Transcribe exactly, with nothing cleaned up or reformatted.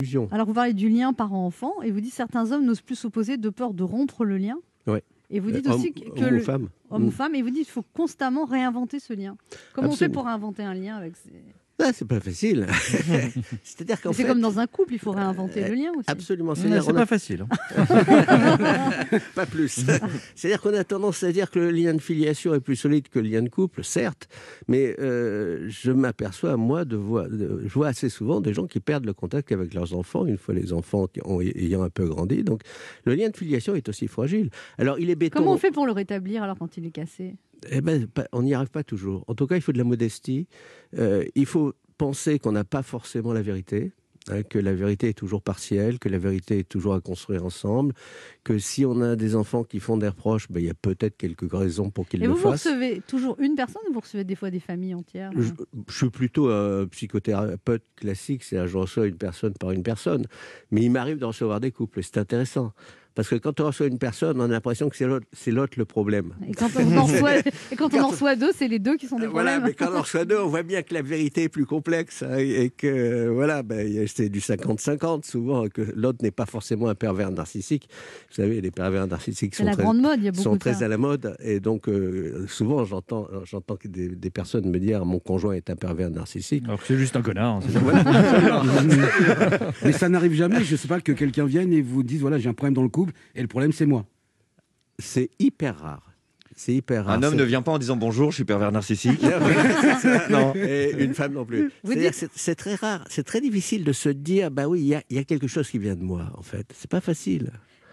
illusion. Alors, vous parlez du lien parent-enfant et vous dites certains hommes n'osent plus s'opposer de peur de rompre le lien. Oui. Et vous dites Euh, aussi homme, que... homme le... ou femme. Homme ou Mm. femme. Et vous dites qu'il faut constamment réinventer ce lien. Comment Absolument. on fait pour réinventer un lien avec ces... Ah, c'est pas facile. C'est-à-dire qu'en c'est fait, comme dans un couple, il faut réinventer euh, le lien aussi. Absolument. C'est, c'est pas a... facile. Hein. Pas plus. C'est-à-dire qu'on a tendance à dire que le lien de filiation est plus solide que le lien de couple, certes, mais euh, je m'aperçois, moi, de voir, de, je vois assez souvent des gens qui perdent le contact avec leurs enfants, une fois les enfants qui ont, ayant un peu grandi. Donc, le lien de filiation est aussi fragile. Alors, il est béton. Comment on fait pour le rétablir alors quand il est cassé ? Eh ben, on n'y arrive pas toujours. En tout cas, il faut de la modestie. Euh, il faut penser qu'on n'a pas forcément la vérité, hein, que la vérité est toujours partielle, que la vérité est toujours à construire ensemble, que si on a des enfants qui font des reproches, ben, il y a peut-être quelques raisons pour qu'ils Et le vous, fassent. Et vous recevez toujours une personne ou vous recevez des fois des familles entières ? je, je suis plutôt un psychothérapeute classique, c'est-à-dire je reçois une personne par une personne. Mais il m'arrive de recevoir des couples, et c'est intéressant. Parce que quand on reçoit une personne, on a l'impression que c'est l'autre, c'est l'autre le problème. Et quand on en reçoit, et quand on en reçoit deux, c'est les deux qui sont des voilà, problèmes. Mais quand on en reçoit deux, on voit bien que la vérité est plus complexe, hein, et que voilà, ben, c'est du cinquante cinquante souvent, que l'autre n'est pas forcément un pervers narcissique. Vous savez, les pervers narcissiques sont, la très, grande mode, il y a beaucoup sont de très ça. à la mode. Et donc, euh, souvent, j'entends, j'entends que des, des personnes me dire « mon conjoint est un pervers narcissique ». Alors que c'est juste un connard. Hein, c'est voilà. Mais ça n'arrive jamais, je ne sais pas, que quelqu'un vienne et vous dise « voilà, j'ai un problème dans le couple et le problème, c'est moi ». C'est hyper rare. C'est hyper rare. Un homme c'est... ne vient pas en disant bonjour, je suis pervers narcissique. Non, et une femme non plus. C'est-à-dire, c'est, c'est très rare, c'est très difficile de se dire bah oui, il y a, y a quelque chose qui vient de moi en fait. C'est pas facile.